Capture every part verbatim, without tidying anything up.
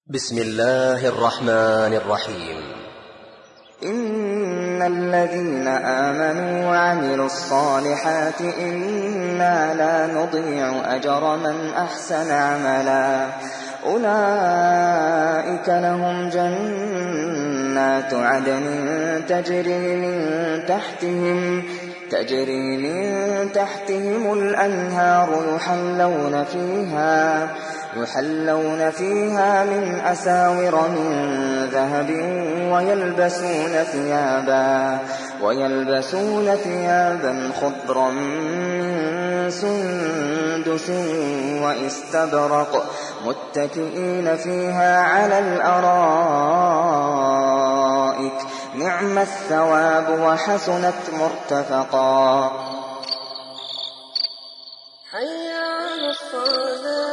بسم الله الرحمن الرحيم. إن الذين آمنوا وعملوا الصالحات إنا لا نضيع أجر من أحسن عملا أولئك لهم جنات عدن تجري من تحتهم تجري من تحتهم الأنهار يحلون فيها يحلون فيها من أساور من ذهب ويلبسون ثيابا ويلبسون ثيابا خضرا من سندس واستبرق متكئين فيها على الأرائك نعم الثواب وحسنت مرتفقا. حي على الصلاة.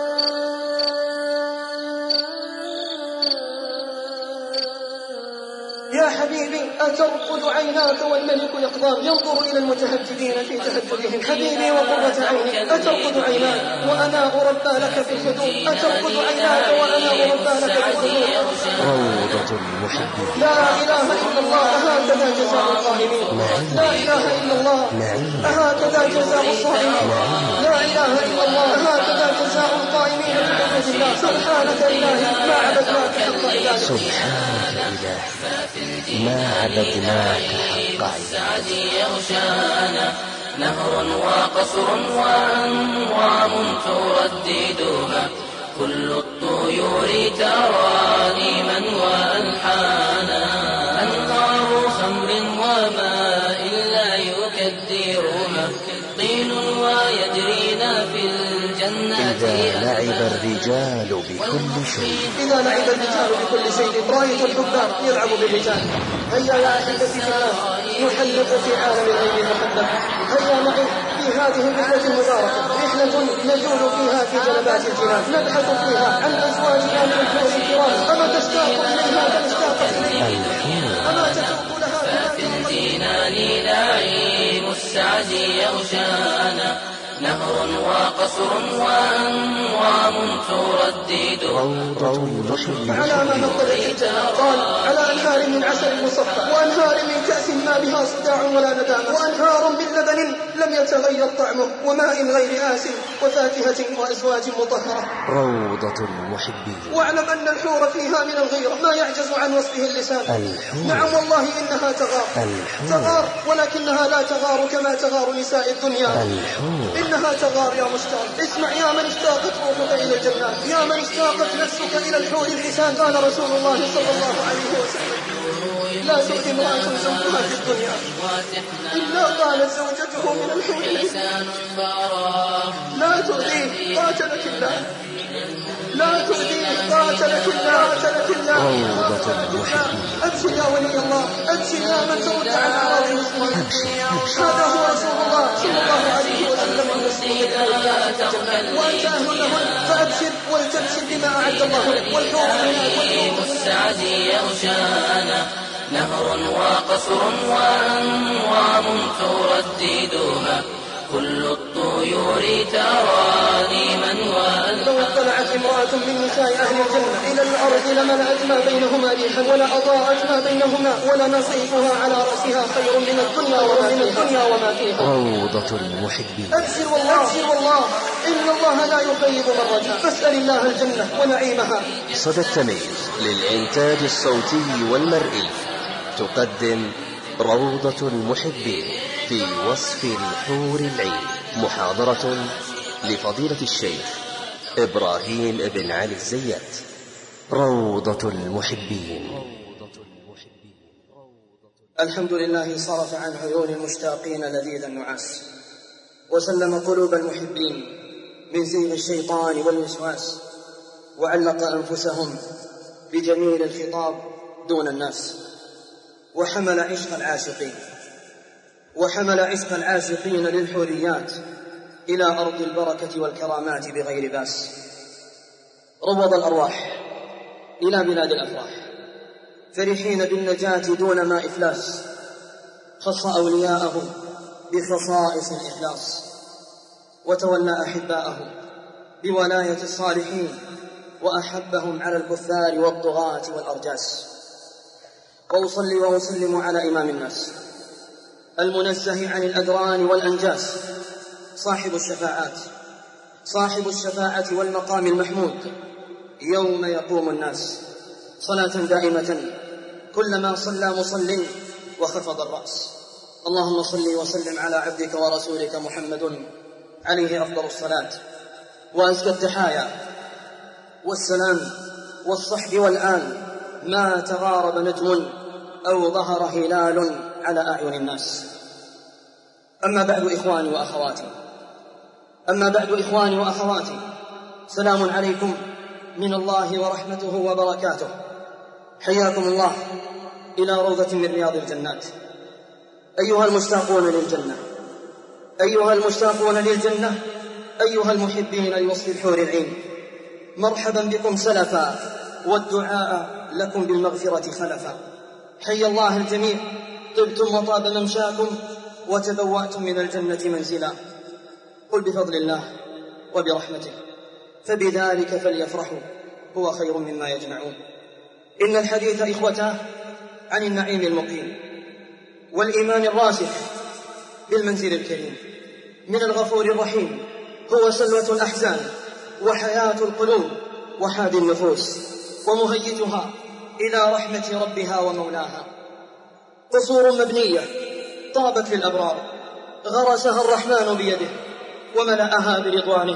يا حبيبي أترقد عيناك والملك يقظان ينظر إلى المتهجدين في تهجدهم. حبيبي وقرة عيني أترقد عيناك وأنا أربى لك في الحدود. أترقد عيناك وأنا أربى لك في الحدود. روضة المحبين. لا إله إلا الله هكذا جزاء القائمين. لا إله إلا الله هكذا جزاء الصائمين. لا إله إلا الله هكذا جزاء القائمين بحدود الله. سبحانك إلهي ما عبدناك حق عبادك. سبحانك إلهي ما عبدناك حق السعد يغشانا نهر وقصر وأنوام ترددها كل الطيور ترانيما وألحانا أنهار خمر وماء لا يكدرها طين ويجرين في الجنات إذا لعب الرجال بكل شيء إذا لعب الرجال بكل شيء رأيت الحبان يلعب بالرجال. هيا يا أحبتي في الله نحلق في عالم الغيب المحبب. هيا معي في هذه الرحلة المباركة رحلة نجول فيها في جنبات الجنان نبحث فيها عن أزواجنا من الحور الكرام. أما تشتاق إليها كاشتاقت إليها أما تتوق لها في الجنان نعيم السعد يغشانا نهر وقصر وأنوام تردد روضة المحبين. على ما نقل الكتاب قال على أنهار من عسل مصفى وأنهار من كأس ما بها صداع ولا ندامة وأنهار من لبن لم يتغير طعمه وماء غير آسن وفاكهة وأزواج مطهرة. روضة المحبين. واعلم أن الحور فيها من الغيرة ما يعجز عن وصفه اللسان. الحور. نعم والله إنها تغار الحور. تغار ولكنها لا تغار كما تغار نساء الدنيا. الحور. إنها تغار يا مشتاق. اسمع يا من اشتاقت روحك إلى الجنات يا من اشتاقت نفسك إلى الحور الحسان. قال رسول الله صلى الله عليه وسلم لا تؤذي امرأة زوجها في الدنيا إلا قالت زوجته من الحور الحسان. لا تؤذيه قاتلك الله لا تؤذيه قاتلك الله قاتلك الله. روضة المحبين. أبشر يا ولي الله أبشر يا من ترد عن أعراض المسلمين. هذا هو رسول الله صلى الله عليه وسلم وأنت أهل لهن فأبشر ولتبشر بما أعد الله لك والحور نعيم السعد يغشانا نهر وقصر وأنوام ترددها كل الطيور ترانيما وألحانا. لو اطلعت امرأة من نساء أهل الجنة إلى الأرض لملأت ما بينهما ريحا ولأضاءت ما بينهما ولنصيفها على رأسها خير من الدنيا وما من الدنيا وما فيها. روضة المحبين. أبشر والله أبشر والله إن الله لا يخيب من رجاء فاسأل الله الجنة ونعيمها. صدى التمييز للإنتاج الصوتي والمرئي تقدم روضة المحبين في وصف الحور العين. محاضرة لفضيلة الشيخ إبراهيم بن علي الزيات. روضة المحبين. الحمد لله صرف عن عيون المشتاقين لذيذ النعاس وسلم قلوب المحبين من زيغ الشيطان والوسواس وعلق أنفسهم بجميل الخطاب دون الناس وحمل عشق العاشقين وحمل عشق العاشقين للحوريات إلى أرض البركة والكرامات بغير باس. روض الأرواح إلى بلاد الأفراح فرحين بالنجاة دون ما إفلاس. خص أولياءه بخصائص الإخلاص وتولى أحباءه بولاية الصالحين وأحبهم على الكفار والطغاة والأرجاس، وأصلي وأسلم على إمام الناس المنزه عن الأدران والأنجاس، صاحب الشفاعات صاحب الشفاعة والمقام المحمود يوم يقوم الناس، صلاة دائمة كلما صلى مصل وخفض الرأس. اللهم صل وسلم على عبدك ورسولك محمد عليه أفضل الصلاة وأزكى التحايا والسلام، والصحب والآل، ما تغارب نجم أو ظهر هلال على أعين الناس. أما بعد إخواني وأخواتي أما بعد إخواني وأخواتي سلام عليكم من الله ورحمته وبركاته. حياكم الله إلى روضة من رياض الجنات. أيها المشتاقون للجنة أيها المشتاقون للجنة أيها المحبين لوصف الحور العين، مرحبا بكم سلفا، والدعاء لكم بالمغفرة خلفا. حي الله الجميع، طبتم وطاب ممشاكم، وتبوأتم من الجنة منزلا. قل بفضل الله وبرحمته فبذلك فليفرحوا هو خير مما يجمعون. إن الحديث إخوته عن النعيم المقيم والإيمان الراسخ بالمنزل الكريم من الغفور الرحيم هو سلوة الأحزان وحياة القلوب وحاد النفوس ومهيجها إلى رحمة ربها ومولاها. قصور مبنية طابت للأبرار غرسها الرحمن بيده، وملأها برضوانه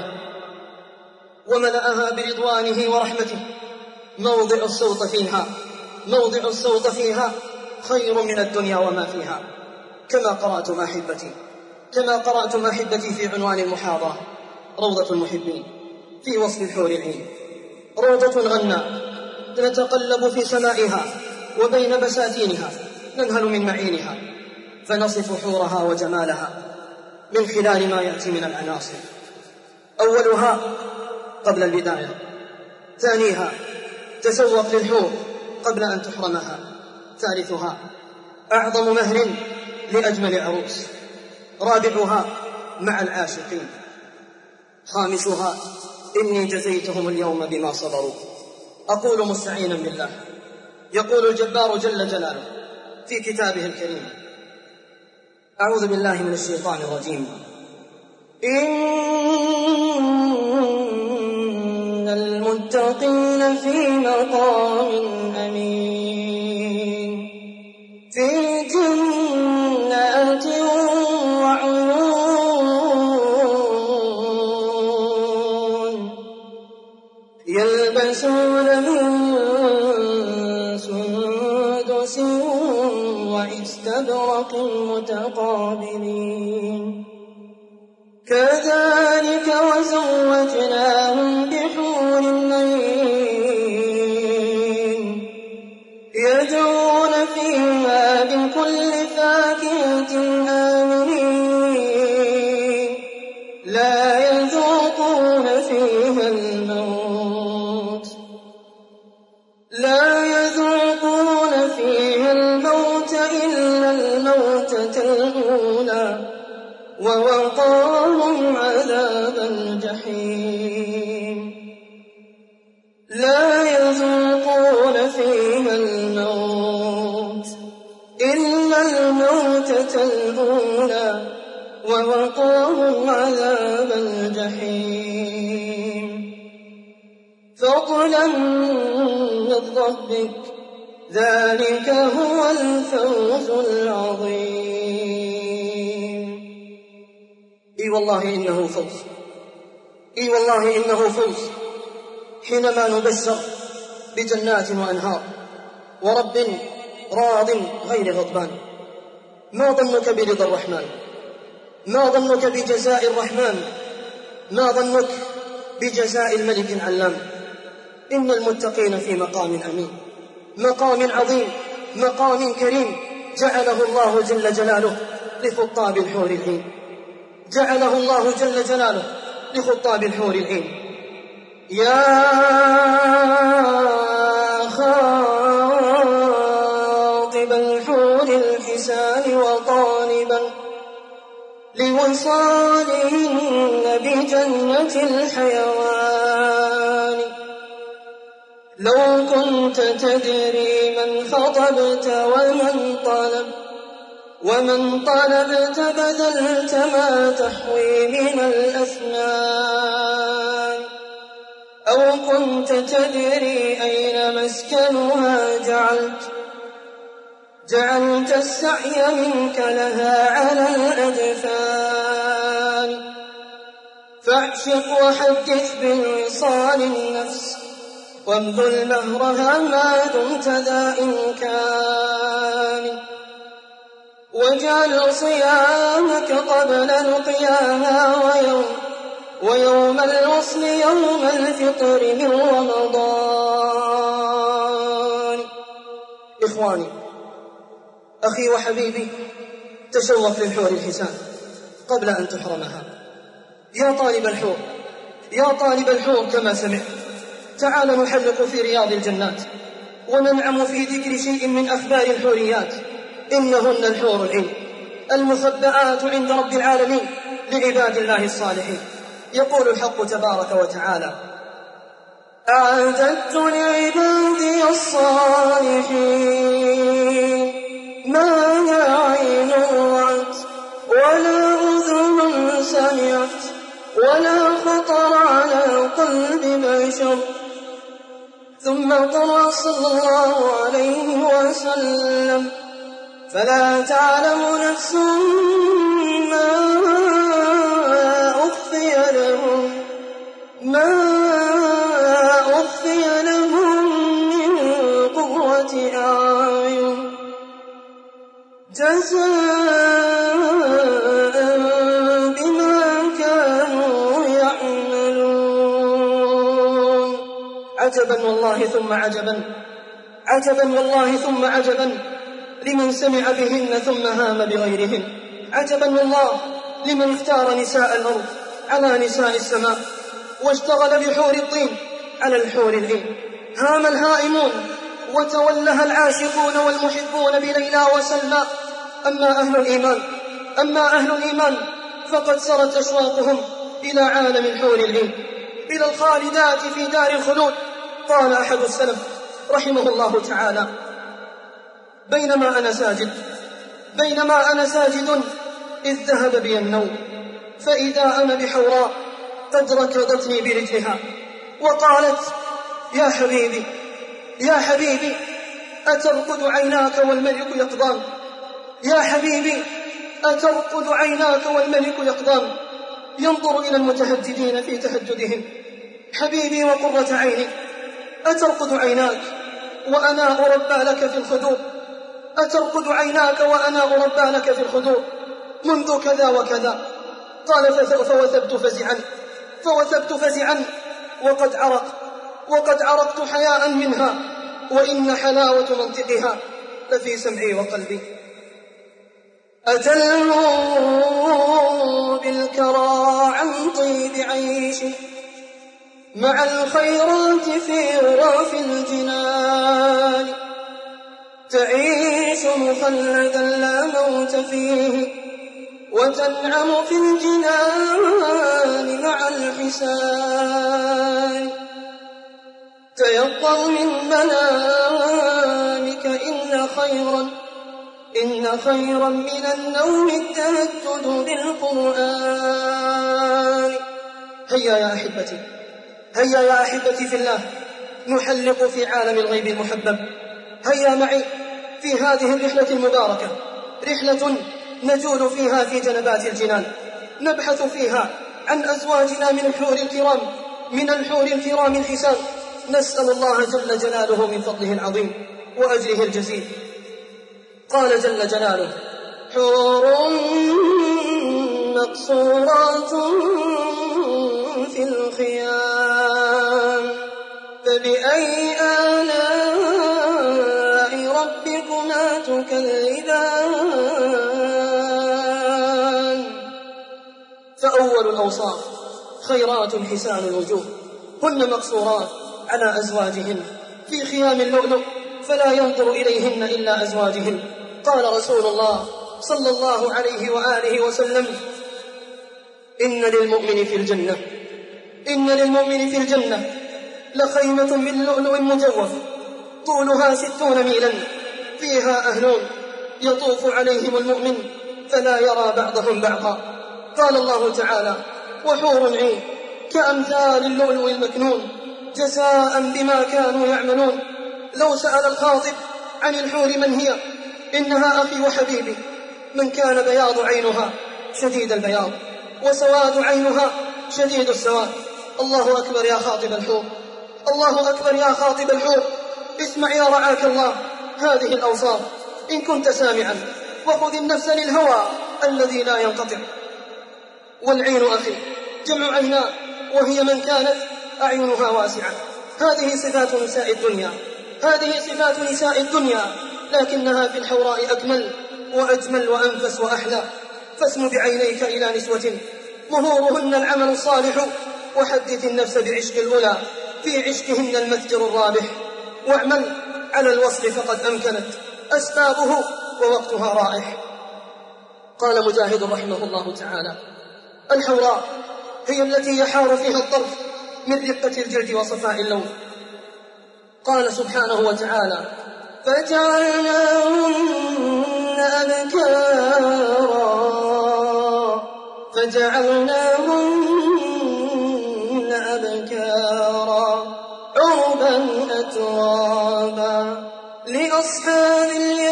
وملأها برضوانه ورحمته. موضع الصوت فيها موضع الصوت فيها خير من الدنيا وما فيها. كما قرأتم أحبتي كما قرأتم أحبتي في عنوان المحاضرة، روضة المحبين في وصف الحور العين. روضة غنى نتقلب في سمائها، وبين بساتينها ننهل من معينها، فنصف حورها وجمالها من خلال ما يأتي من العناصر. أولها قبل البداية، ثانيها تسوق للحور قبل أن تحرمها، ثالثها أعظم مهر لأجمل عروس، رابعها مع العاشقين، خامسها إني جزيتهم اليوم بما صبروا. أقول مستعينا بالله، يقول الجبار جل جلاله في كتابه الكريم: أعوذ بالله من الشيطان الرجيم. إن المتقين في مقام أمين، في جنات وعيون، يلبسون من سندس واستبرق متقابلين، كذلك وزوجناهم بحور عين، يدعون فيها بكل فاكهة آمنين، لا يذوقون فيها الموت لا يذوقون فيها الموت إلا الموتة الأولى، ووقاهم عذاب الجحيم. لا يذوقون فيها الموت إلا الموتة الأولى، ووقاهم عذاب الجحيم. فضلا من ربك، ذلك هو الفوز العظيم. إي والله إنه فوز إي والله إنه فوز حينما نبشر بجنات وأنهار ورب راض غير غضبان. ما ظنك برضا الرحمن؟ ما ظنك بجزاء الرحمن؟ ما ظنك بجزاء الملك العلام؟ إن المتقين في مقام أمين، مقام عظيم، مقام كريم، جعله الله جل جلاله لخطاب الحور العين، جعله الله جل جلاله لخطاب الحور العين. يا خاطب الحور الحسان وطالبا لوصالهن بجنة الحيوان، لو كنت تدري من خطبت ومن طلب ومن طلبت بذلت ما تحوي من الأثمان، أو كنت تدري أين مسكنها جعلت جعلت السعي منك لها على الأجفان. فاعشق وحدث بالوصال النفس وابذل مهرها ما دمت ذا إمكان، واجعل صيامك قبل لقياها ويوم ويوم الوصل يوم الفطر من رمضان. إخواني، أخي وحبيبي، تشوق للحور الحسان قبل أن تحرمها. يا طالب الحور يا طالب الحور كما سمعت، تعال نحلق في رياض الجنات وننعم في ذكر شيء من أخبار الحوريات. إنهن الحور العين المخبآت عند رب العالمين لعباد الله الصالحين. يقول الحق تبارك وتعالى: أعددت لعبادي الصالحين ما لا عين رأت ولا أذن سمعت ولا خطر على قلب بشر. ثم قرأ صلى الله عليه وسلم: فلا تعلم نفس ما أخفي لهم ما أخفي لهم من قرة أعين جزاء بما كانوا يعملون. عجبا والله ثم عجبا عجبا والله ثم عجبا لمن سمع بهن ثم هام بغيرهن. عجبا والله لمن اختار نساء الأرض على نساء السماء واشتغل بحور الطين على الحور العين. هام الهائمون وتولها العاشقون والمحبون بليلى وسلمى. أما أهل الإيمان أما أهل الإيمان فقد سرت أشواقهم إلى عالم الحور العين، إلى الخالدات في دار الخلود. قال أحد السلف رحمه الله تعالى: بينما أنا ساجد بينما أنا ساجد إذ ذهب بي النوم، فإذا أنا بحوراء قد ركضتني برجلها وقالت: يا حبيبي يا حبيبي أترقد عيناك والملك يقظان؟ يا حبيبي أترقد عيناك والملك يقظان؟ ينظر إلى المتهجدين في تهجدهم. حبيبي وقرة عيني، أترقد عيناك وأنا أربى لك في الخدور؟ أترقد عيناك وأنا أربى لك في الخدور منذ كذا وكذا؟ قال: فوثبت فزعا فوثبت فزعا وقد عرق وقد عرقت حياء منها، وإن حلاوة منطقها لفي سمعي وقلبي. أتلهو بالكرى عن طيب عيش مع الخيرات في غرف الجنان، تعيش مخلدا لا موت فيه وتنعم في الجنان مع الحسان. تيقظ من منامك إن خيرا إن خيرا من النوم التهجد بالقرآن. هيا يا أحبتي هيا يا أحبتي في الله، نحلق في عالم الغيب المحبب. هيا معي في هذه الرحلة المباركة، رحلة نجول فيها في جنبات الجنان، نبحث فيها عن أزواجنا من الحور الكرام من الحور الكرام الحسان. نسأل الله جل جلاله من فضله العظيم وأجره الجزيل. قال جل جلاله: حور مقصورات في الخيام فبأي آلاء ربكما تكذبان. فأول الأوصاف خيرات حسان الوجوه، هن مقصورات على أزواجهن في خيام اللؤلؤ فلا ينظر إليهن إلا أزواجهن. قال رسول الله صلى الله عليه وآله وسلم: إن للمؤمن في الجنة إن للمؤمن في الجنة لخيمة من لؤلؤ مجوف طولها ستون ميلا، فيها أهلون يطوف عليهم المؤمن فلا يرى بعضهم بعضا. قال الله تعالى: وحور عين كأمثال اللؤلؤ المكنون جزاء بما كانوا يعملون. لو سأل الخاطب عن الحور من هي، إنها أخي وحبيبي، من كان بياض عينها شديد البياض وسواد عينها شديد السواد. الله أكبر يا خاطب الحور، الله أكبر يا خاطب الحور. اسمع يا رعاك الله هذه الأوصاف إن كنت سامعا، وخذ النفس للهوى الذي لا ينقطع. والعين أخي جمع عيناء، وهي من كانت أعينها واسعة. هذه صفات نساء الدنيا، هذه صفات نساء الدنيا، لكنها في الحوراء أكمل وأجمل وأنفس وأحلى. فاسم بعينيك إلى نسوة مهورهن العمل الصالح، وحدث النفس بعشق الأولى في عشقهن المتجر الرابح. واعمل على الوصل فقد أمكنت أسبابه ووقتها رائح. قال مجاهد رحمه الله تعالى: الحوراء هي التي يحار فيها الطرف من رقة الجلد وصفاء اللون. قال سبحانه وتعالى: فجعلناهن أبكارا فجعلناهن أبكارا عربا أترابا لأصحاب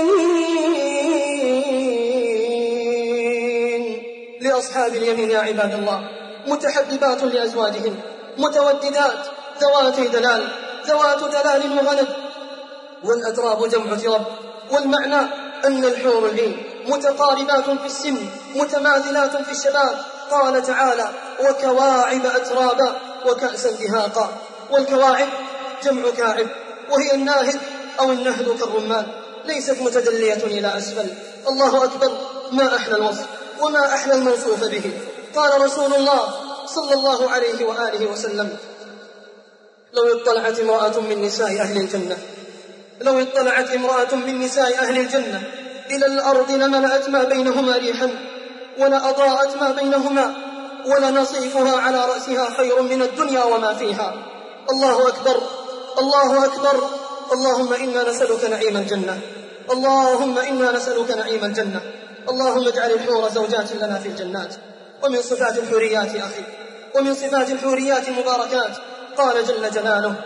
اليمين. لأصحاب اليمين يا عباد الله متحببات لأزواجهم، متوددات، ذواتي دلال، ذوات دلال وغنب. والأتراب جمع ترب، والمعنى أن الحور العين متقاربات في السن متماثلات في الشباب. قال تعالى: وكواعب أترابا وكأسا دهاقا. والكواعب جمع كاعب، وهي الناهد أو النهد كالرمان، ليست متدلية إلى أسفل. الله أكبر، ما أحلى الوصف وما أحلى الموصوف به. قال رسول الله صلى الله عليه وآله وسلم: لو اطلعت امرأة من نساء أهل الجنة لو اطلعت امرأة من نساء أهل الجنة إلى الأرض لملأت ما بينهما ريحا ولأضاءت ما بينهما ولنصيفها على رأسها خير من الدنيا وما فيها. الله أكبر، الله أكبر. اللهم إنا نسألك نعيم الجنة، اللهم إنا نسألك نعيم الجنة. اللهم اجعل الحور زوجات لنا في الجنات. ومن صفات الحوريات أخي، ومن صفات الحوريات المباركات، قال جل جلاله: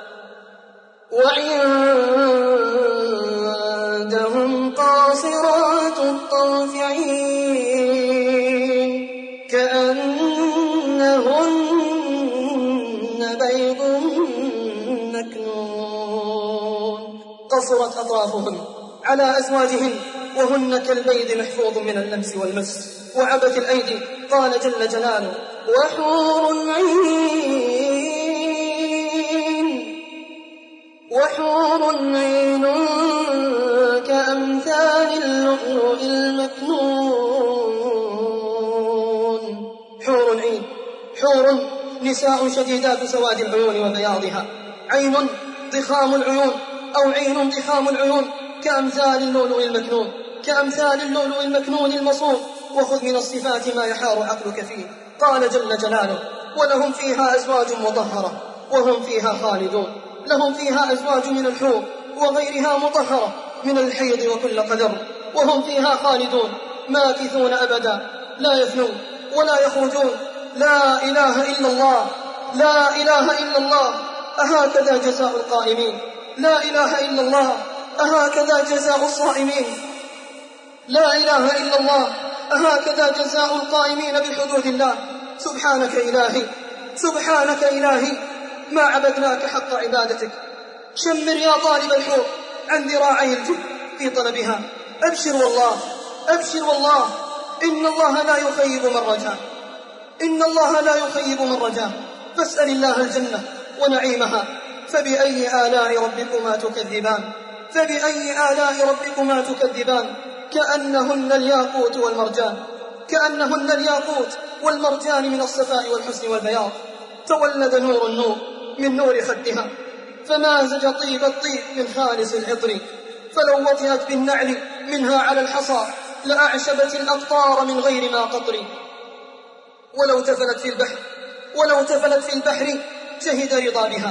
وعندهم قاصرات الطرف عين كأنهن بيض مكنون. قصرت أطرافهن على أزواجهن وهن كالبيض محفوظ من اللمس والمس وعبث الأيدي. قال جل جلاله: وحور عين وحور عين كأمثال اللؤلؤ المكنون. حور عين، حور نساء شديدات سواد العيون وبياضها. عين ضخام العيون أو عين ضخام العيون كأمثال اللؤلؤ المكنون، كأمثال اللؤلؤ المكنون المصون. وخذ من الصفات ما يحار عقلك فيه. قال جل جلاله: ولهم فيها أزواج مطهرة وهم فيها خالدون. لهم فيها أزواج من الحور وغيرها مطهرة من الحيض وكل قدر، وهم فيها خالدون ماكثون أبدا لا يفنون ولا يخرجون. لا إله إلا الله، لا إله إلا الله. أهكذا جزاء القائمين؟ لا إله إلا الله. أهكذا جزاء الصائمين؟ لا إله إلا الله. أهكذا جزاء القائمين بحدود الله. سبحانك إلهي، سبحانك إلهي، ما عبدناك حق عبادتك. شمر يا طالب الحور عن ذراعي الجد في طلبها. أبشر والله، أبشر والله، إن الله لا يخيب من رجاه، إن الله لا يخيب من رجاه. فاسأل الله الجنة ونعيمها. فبأي آلاء ربكما تكذبان؟ فبأي آلاء ربكما تكذبان؟ كأنهن الياقوت والمرجان، كأنهن الياقوت والمرجان من الصفاء والحسن والبياض. تولد نور النور من نور خدها، فمازج طيب الطيب من خالص العطر. فلو وطئت بالنعل منها على الحصى لأعشبت الأقطار من غير ما قطر. ولو تفلت في البحر ولو تفلت في البحر شهد رضا بها،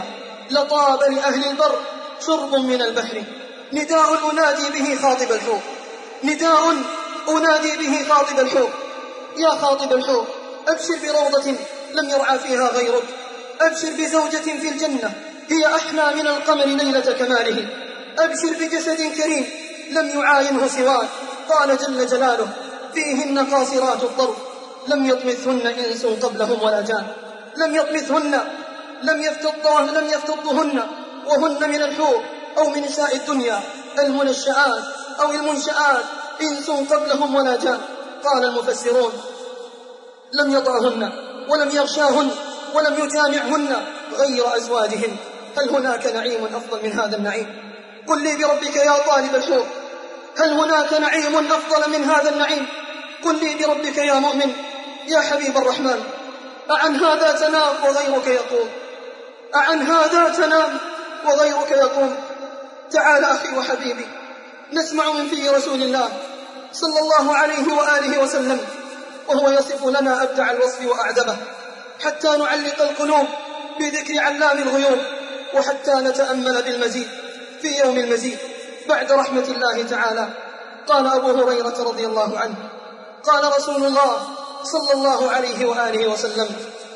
لطاب لأهل البر شرب من البحر. نداء أنادي به خاطب الحور، نداء أنادي به خاطب الحور. يا خاطب الحور أبشر بروضة لم يرعى فيها غيرك، أبشر بزوجة في الجنة هي أحلى من القمر ليلة كماله، أبشر بجسد كريم لم يعاينه سواك. قال جل جلاله فيهن قاصرات الطرف لم يطمثهن إنس قبلهم ولا جان. لم يطمثهن لم يفتضهن لم يفتضهن وهن من الحور أو من نساء الدنيا المنشآت أو المنشآت إنس قبلهم ولا جان. قال المفسرون لم يطعهن ولم يغشاهن ولم يجامعهن غير أزواجهن. هل هناك نعيم أفضل من هذا النعيم؟ قل لي بربك يا طالب الحور، هل هناك نعيم أفضل من هذا النعيم؟ قل لي بربك يا مؤمن يا حبيب الرحمن، أعن هذا تنام وغيرك يقوم، أعن هذا تنام وغيرك يقوم. تعال أخي وحبيبي نسمع من في رسول الله صلى الله عليه وآله وسلم وهو يصف لنا أبدع الوصف وأعذبه، حتى نعلق القلوب بذكر علام الغيوب، وحتى نتأمل بالمزيد في يوم المزيد بعد رحمة الله تعالى. قال أبو هريرة رضي الله عنه قال رسول الله صلى الله عليه وآله وسلم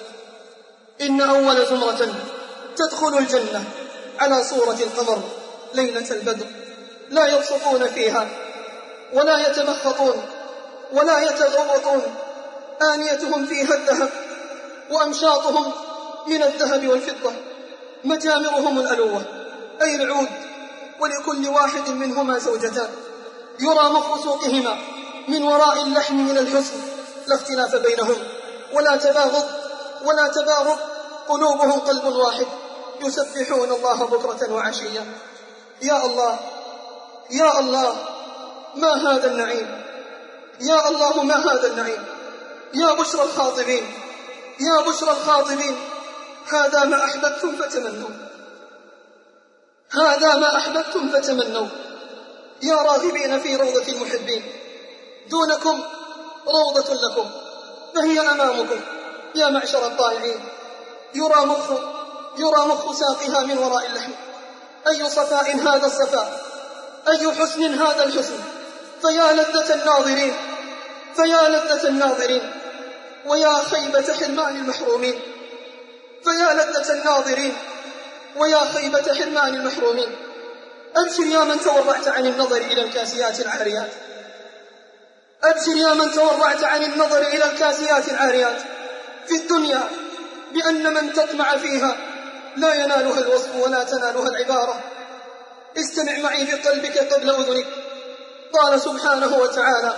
إن أول زمرة تدخل الجنة على صورة القمر ليلة البدر، لا يبصقون فيها ولا يتمخطون ولا يتغوطون، آنيتهم فيها الذهب وأمشاطهم من الذهب والفضة، مجامرهم الألوة أي العود، ولكل واحد منهما زوجتان، يرى مخ سوقهما من وراء اللحم من الحسن، لا اختلاف بينهم ولا تباغض ولا تباغض، قلوبهم قلب واحد، يسبحون الله بكرة وعشيا. يا الله يا الله ما هذا النعيم، يا الله ما هذا النعيم، يا بشرى الخاطبين يا بشرى الخاطبين، هذا ما أحببتم فتمنوا، هذا ما أحببتم فتمنوا. يا راغبين في روضة المحبين، دونكم روضة لكم فهي أمامكم. يا معشر الطائعين يرى مخ يرى مخ ساقها من وراء اللحم، أي صفاء هذا الصفاء، أي حسن هذا الحسن، فيا لذة الناظرين فيا لذة الناظرين ويا خيبة حرمان المحرومين، فيا لذة الناظرين ويا خيبة حرمان المحرومين. أبشر يا من تورعت عن النظر إلى الكاسيات العاريات، أبشر يا من تورعت عن النظر إلى الكاسيات العاريات في الدنيا بأن من تطمع فيها لا ينالها الوصف ولا تنالها العبارة. استمع معي بقلبك قبل أذنك. قال سبحانه وتعالى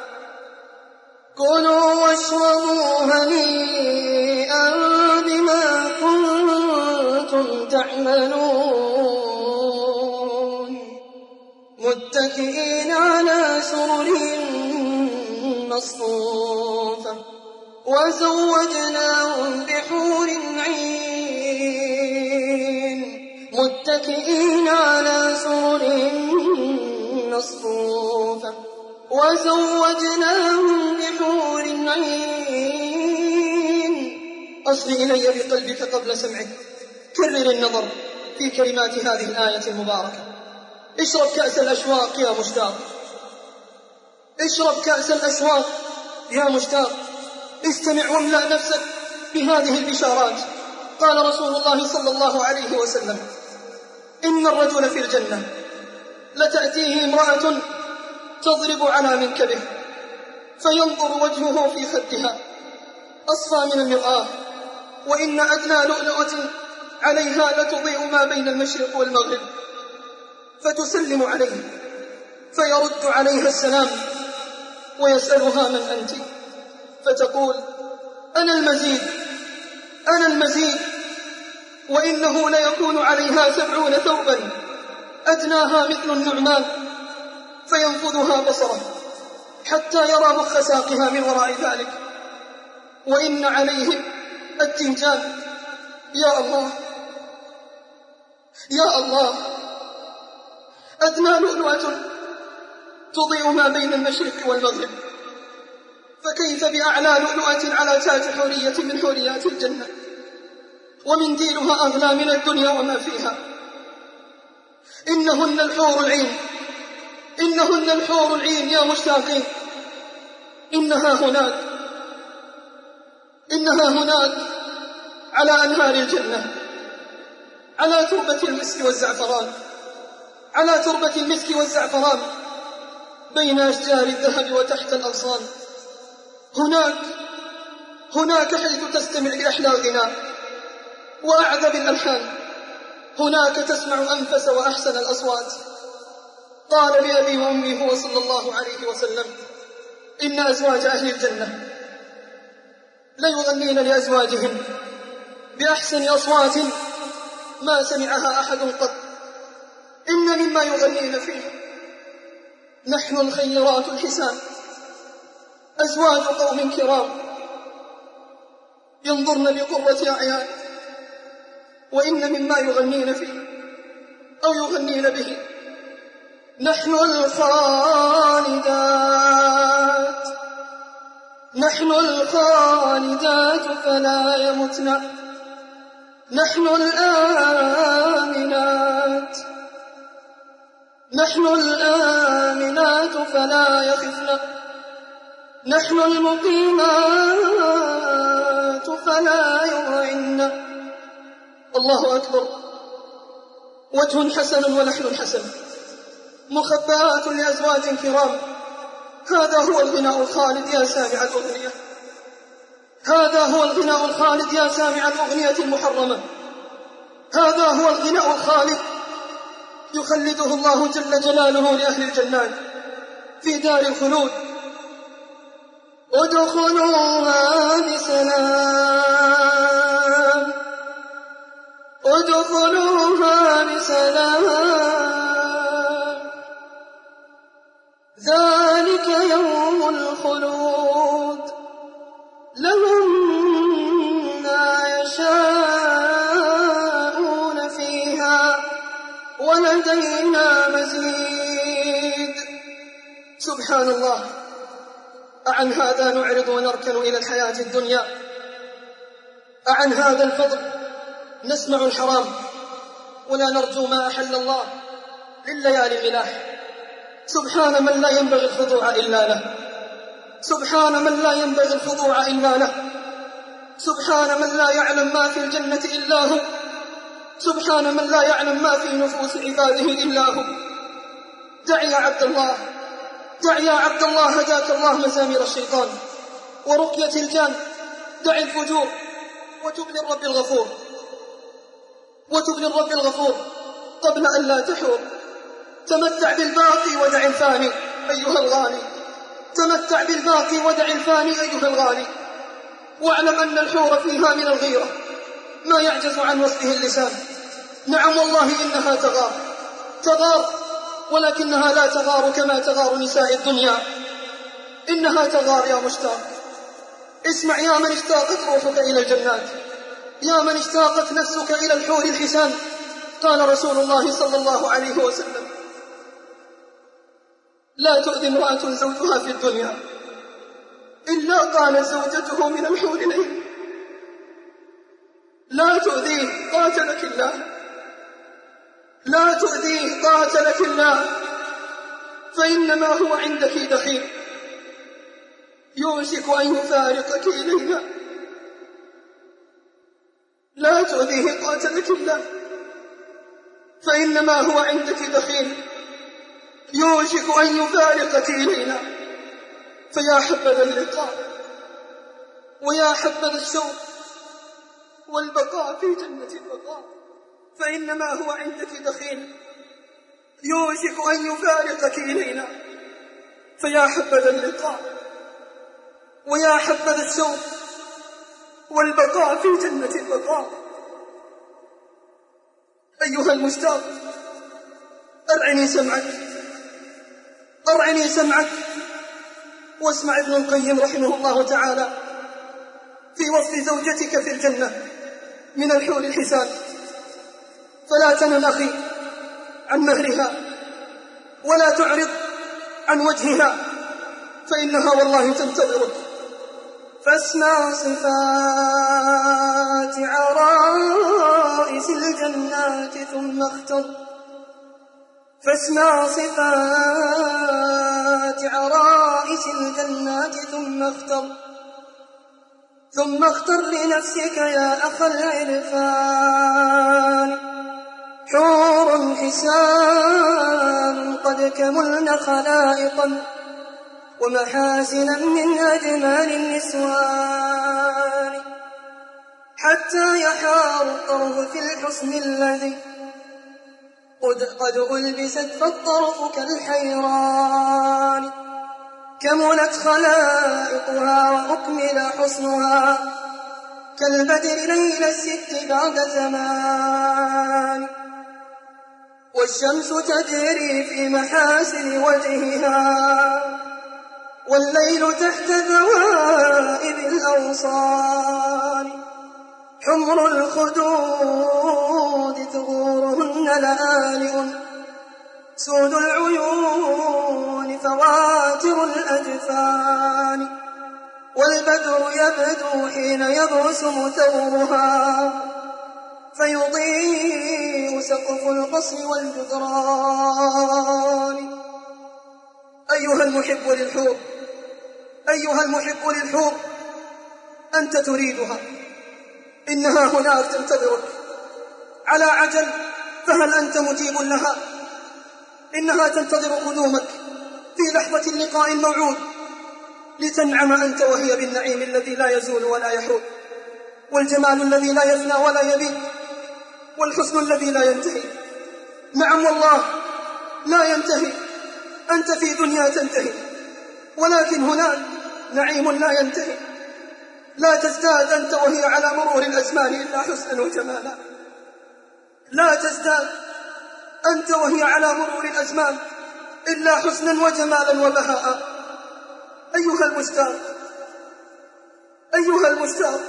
كلوا واشربوا هنيئا بما كنتم تعملون، متكئين على سرر مصفوفة وزوجناهم بحور عين، متكئين على سرر مصفوفة وزوجناهم بحور عين. أصغِ إلي بقلبك قبل سمعك، كرر النظر في كلمات هذه الآية المباركة. اشرب كأس الأشواق يا مشتاق، اشرب كأس الأشواق يا مشتاق، استمع واملأ نفسك بهذه البشارات. قال رسول الله صلى الله عليه وسلم إن الرجل في الجنة لتأتيه امرأة تضرب على منكبه فينظر وجهه في خدها أصفى من المرآة، وإن أدنى لؤلؤة عليها لتضيء ما بين المشرق والمغرب، فتسلم عليه فيرد عليها السلام ويسألها من أنت، فتقول أنا المزيد أنا المزيد، وإنه ليكون عليها سبعون ثوبا أدناها مثل النعمان، فينفذها بصره حتى يرى مخ ساقها من وراء ذلك، وإن عليه التنجان. يا الله يا الله أدنى لؤلؤة تضيء ما بين المشرق والمغرب، فكيف بأعلى لؤلؤة على تاج حورية من حوريات الجنة. ومنديلها أغلى من الدنيا وما فيها. إنهن الحور العين، إنهن الحور العين يا مشتاقين. إنها هناك، إنها هناك على أنهار الجنة، على تربة المسك والزعفران، على تربة المسك والزعفران بين أشجار الذهب وتحت الأغصان. هناك هناك حيث تستمع لأحلى الغناء وأعذب الألحان، هناك تسمع أنفس وأحسن الأصوات. قال لأبي وأمي هو صلى الله عليه وسلم: إن أزواج أهل الجنة ليغنين لأزواجهم بأحسن أصوات ما سمعها أحد قط. إن مما يغنين فيه: نحن الخيرات الحسان، أزواج قوم كرام ينظرن بقرة أعيان. وإن مما يغنين فيه أو يغنين به: نحن الخالدات، نحن الخالدات فلا يمتن، نحن الآمنات، نحن الآمنات فلا يخفن، نحن المقيمات فلا يضعن. الله أكبر. وجه حسن ولحن حسن مخبآت لأزواج كرام. هذا هو الغناء الخالد يا سامع الأغنية، هذا هو الغناء الخالد يا سامع الأغنية المحرمة. هذا هو الغناء الخالد يخلده الله جل جلاله لأهل الجنات في دار الخلود. ادخلوها بسلام، ادخلوها بسلام، ذلك يوم الخلود، لهم ما يشاءون فيها ولدينا مزيد. سبحان الله. أعن هذا نعرض ونركن إلى الحياة الدنيا؟ أعن هذا الفضل نسمع الحرام ولا نرجو ما أحل الله لليالي الملاح؟ سبحان من لا ينبغي الخضوع إلا له، سبحان من لا ينبغي الخضوع إلا له، سبحان من لا يعلم ما في الجنة إلا هو، سبحان من لا يعلم ما في نفوس عباده إلا هو. دع يا عبد الله، دع يا عبد الله هداك الله مزامير الشيطان ورقية الجان. دع الفجور وتب للرب الغفور، وتب للرب الغفور قبل أن لا تحور. تمتع بالباقي ودع الفاني أيها الغالي، تمتع بالباقي ودع الفاني أيها الغالي. واعلم أن الحور فيها من الغيرة ما يعجز عن وصفه اللسان. نعم والله إنها تغار، تغار، ولكنها لا تغار كما تغار نساء الدنيا. إنها تغار يا مشتاق. اسمع يا من اشتاقت روحك إلى الجنات، يا من اشتاقت نفسك إلى الحور الحسان. قال رسول الله صلى الله عليه وسلم: لا تؤذي امرأة زوجها في الدنيا إلا قالت زوجته من الحور العين. لا تؤذيه قاتلك الله، لا تؤذيه قاتلك الله، فإنما هو عندك دخيل يوشك أن يفارقك إلينا. لا تؤذيه قاتلك الله، فإنما هو عندك دخيل يوشك أن يفارقك إلينا. فيا حبذا اللقاء ويا حبذا الشوق والبقاء في جنة البقاء، فإنما هو عندك دخيل يوشك أن يفارقك إلينا. فيا حبذا اللقاء ويا حبذا الشوق والبقاء في جنة البقاء. أيها المشتاق، أرعني سمعك، أرعني سمعك واسمع ابن القيم رحمه الله تعالى في وصف زوجتك في الجنة من الحور الحسان. فلا تنل أخي عن مهرها ولا تعرض عن وجهها، فإنها والله تنتظرك. فاسمع صفات عرائس الجنات ثم اختر فاسمع صفات عرائس الجنات ثم اختر ثم اختر لنفسك يا أخ العرفان حور حسان قد كملن خلائقا ومحاسنا من أجمال النسوان حتى يحار الطرف في الحسن الذي قد, قد ألبست فالطرف كالحيران كملت خلائقها وأكمل حسنها كالبدر ليل الست بعد زمان والشمس تجري في محاسن وجهها والليل تحت ذوائب الأوصان حمر الخدود ثغورهن لآلئ سود العيون فواتر الأجفان والبدر يبدو حين يبرسم ثورها فيضيء سقف القصر والجدران أيها المحب للحور أيها المحب للحور أنت تريدها إنها هناك تنتظرك على عجل فهل أنت مجيب لها إنها تنتظر قدومك في لحظة اللقاء الموعود لتنعم أنت وهي بالنعيم الذي لا يزول ولا يحول والجمال الذي لا يفنى ولا يبيد والحسن الذي لا ينتهي نعم والله لا ينتهي أنت في دنيا تنتهي ولكن هناك نعيم لا ينتهي لا تزداد أنت وهي على مرور الأزمان إلا حسنا وجمالا لا تزداد أنت وهي على مرور الأزمان إلا حسنا وجمالا وبهاء أيها المشتاق أيها المشتاق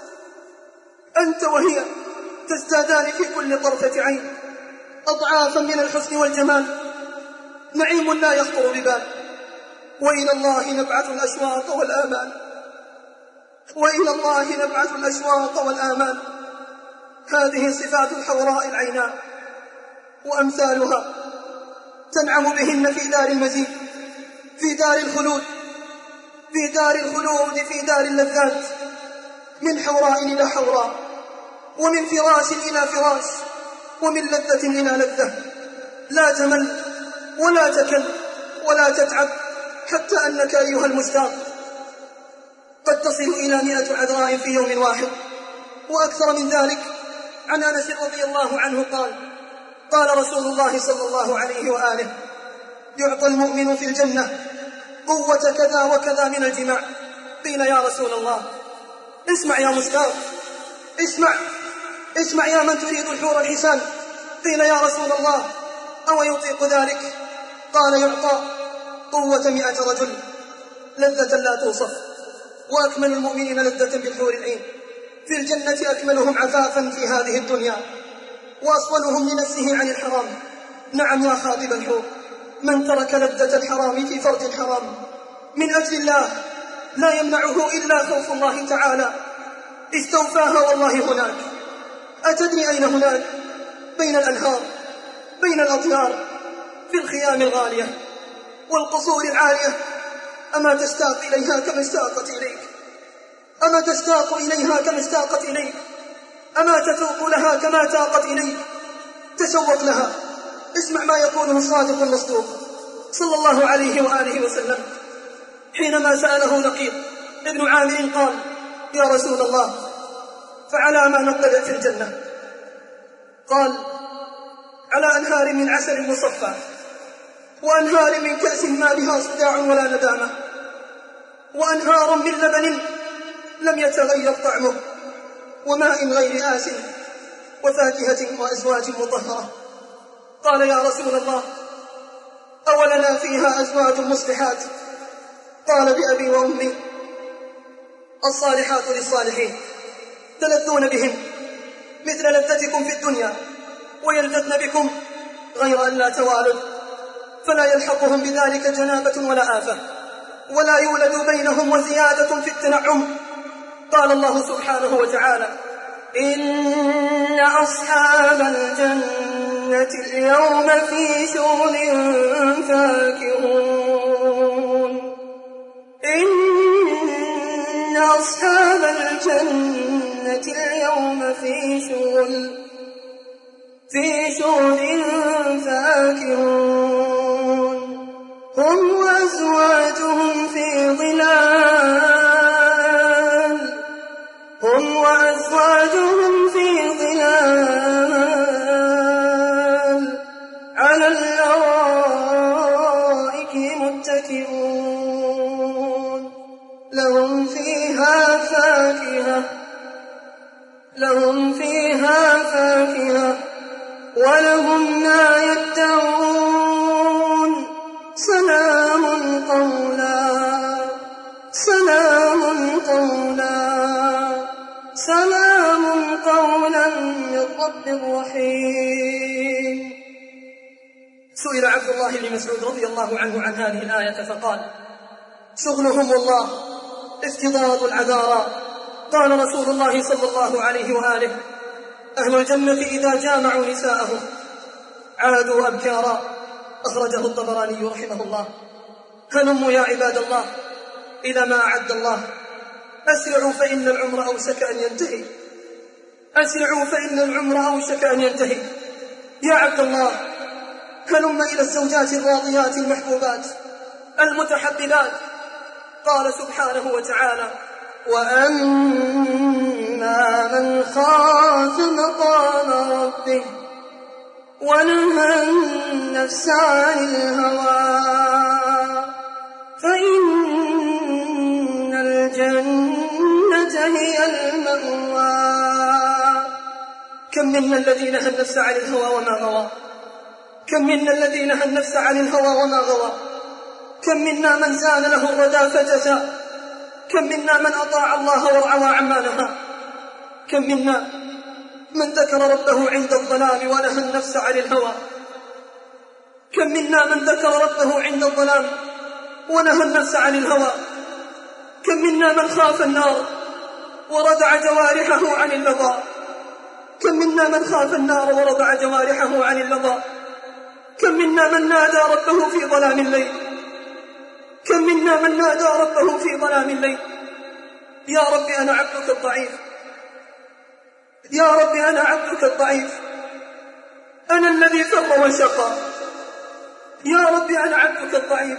أنت وهي تزدادان في كل طرفة عين أضعافا من الحسن والجمال نعيم لا يخطر ببال وإلى الله نبعث الأشواق والآمال وإلى الله نبعث الأشواق والآمال هذه صفات الحوراء العيناء وأمثالها تنعم بهن في دار المزيد في دار الخلود في دار الخلود في دار اللذات من حوراء إلى حوراء ومن فراش إلى فراش ومن لذة إلى لذة لا تمل ولا تكل ولا تتعب حتى أنك أيها المشتاق قد تصل إلى مئة عذراء في يوم واحد وأكثر من ذلك. عن أنس رضي الله عنه قال قال رسول الله صلى الله عليه وآله يعطى المؤمن في الجنة قوة كذا وكذا من الجماع. قيل يا رسول الله اسمع يا مشتاق اسمع اسمع يا من تريد الحور الحسان. قيل يا رسول الله أو يطيق ذلك؟ قال يعطى قوة مئة رجل لذة لا توصف وأكمل المؤمنين لذة بالحور العين في الجنة أكملهم عفافا في هذه الدنيا وأصولهم لنفسه عن الحرام. نعم يا خاطب الحور من ترك لذة الحرام في فرج الحرام من أجل الله لا يمنعه إلا خوف الله تعالى استوفاها والله هناك. أتدري أين هناك؟ بين الأنهار بين الأطيار في الخيام الغالية والقصور العالية. أما تشتاق إليها كما اشتاقت إليك؟ أما تشتاق إليها كما اشتاقت إليك؟ أما تتوق لها كما تاقت إليك؟ تشوق لها. اسمع ما يقوله الصادق المصدوق صلى الله عليه وآله وسلم حينما سأله لقيط ابن عامر قال يا رسول الله فعلى ما نطلع في الجنة؟ قال على أنهار من عسل مصفى وأنهار من كأس ما بها صداع ولا ندامة وأنهار من لبن لم يتغير طعمه وماء غير آسن وفاكهة وأزواج مطهرة. قال يا رسول الله أولنا فيها أزواج مصلحات؟ قال بأبي وأمي الصالحات للصالحين تلذون بهم مثل لذتكم في الدنيا ويلذذن بكم غير أن لا توالد فلا يلحقهم بذلك جنابة ولا آفة ولا يولد بينهم وزيادة في التنعم. قال الله سبحانه وتعالى إن أصحاب الجنة اليوم في شغل فاكهون إن أصحاب الجنة اليوم في شغل في شغل فاكهون هم وأزواجهم في ظلال هم وأزواجهم في ظلال على الأرائك متكئون لهم فيها فاكهة لهم فيها فاكهة ولهم ما يدعون سلام قولا سلام قولا سلام قولا من رب رحيم. سئل عبد الله بن مسعود رضي الله عنه عن هذه الآية فقال شغلهم الله افتضاض العذارى. قال رسول الله صلى الله عليه وآله أهل الجنة إذا جامعوا نساءهم عادوا أبكارا. أخرجه الطبراني رحمه الله. هلموا يا عباد الله إلى ما أعد الله. أسرعوا فإن العمر أوشك أن ينتهي أسرعوا فإن العمر أوشك أن ينتهي. يا عبد الله هلم إلى الزوجات الراضيات المحبوبات المتحببات. قال سبحانه وتعالى وأما من خاف مقام ربه ونهى النفس عن الهوى فإن الجنة هي المأوى. كم منا الذي نهى النفس عن الهوى وما غوى كم منا الذي نهى النفس عن الهوى وما غوى كم منا من زان له الردى فجزى كم منا من أطاع الله وارعوى عما نهى كم منا من ذكر ربه عند الظلام ونهى النفس عن الهوى كم منا من ذكر ربه عند الظلام ونهى النفس عن الهوى كم منا من خاف النار وردع جوارحه عن اللظى كم منا من خاف النار وردع جوارحه عن اللظى كم منا من نادى ربه في ظلام الليل كم منا من نادى ربه في ظلام الليل. يا رب أنا عبدك الضعيف يا رب أنا عبدك الضعيف أنا الذي فر وشقى. يا رب أنا عبدك الضعيف